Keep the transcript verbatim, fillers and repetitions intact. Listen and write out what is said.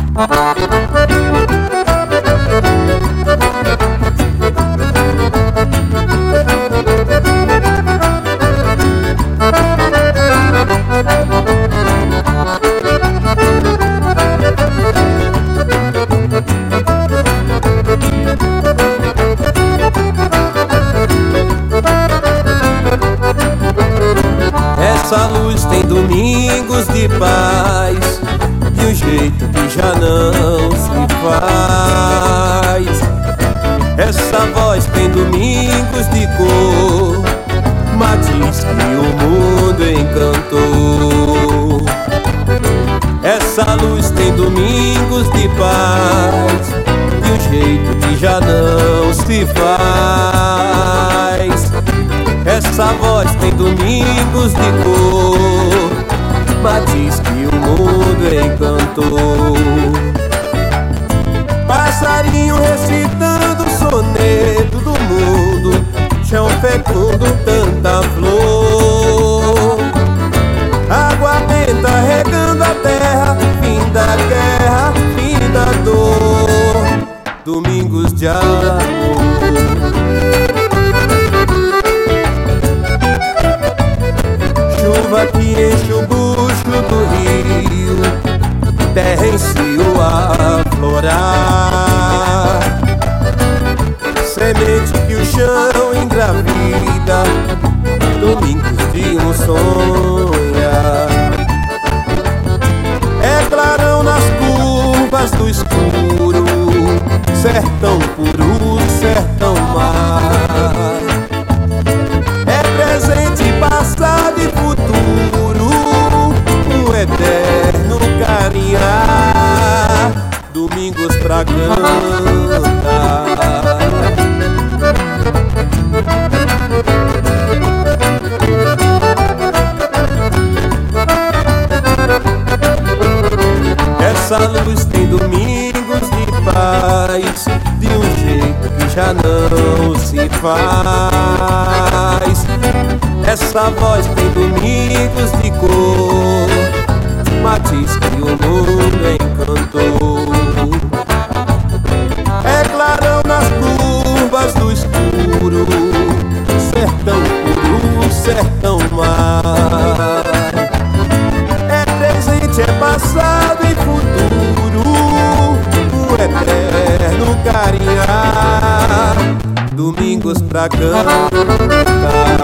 Essa luz tem domingos de paz, de um jeito que já não se faz. Essa voz tem domingos de cor, mas diz que o mundo encantou. Essa luz tem domingos de paz, de um jeito que já não se faz. Essa voz tem domingos de cor, mas diz que o mundo encantou. Passarinho recitando o soneto do mundo, chão fecundo, tanta flor. Água benta regando a terra, fim da guerra, fim da dor. Domingos de amor. Chuva que enche o bucho do rio, terra em cio a florar. Semente que o chão engravida, domingos de um sonhar. É clarão nas curvas do escuro, sertão puro, sertão mar. É presente, passado e futuro, um eterno caminhar. Domingos pra cantar. Essa luz tem domingos de paz, de um jeito que já não se faz. Essa voz tem domingos de cor, mas diz que o mundo encantou. É clarão nas curvas do escuro, sertão puro, sertão mar. É presente, é passado e futuro, um eterno carinhar. Domingos pra cantar.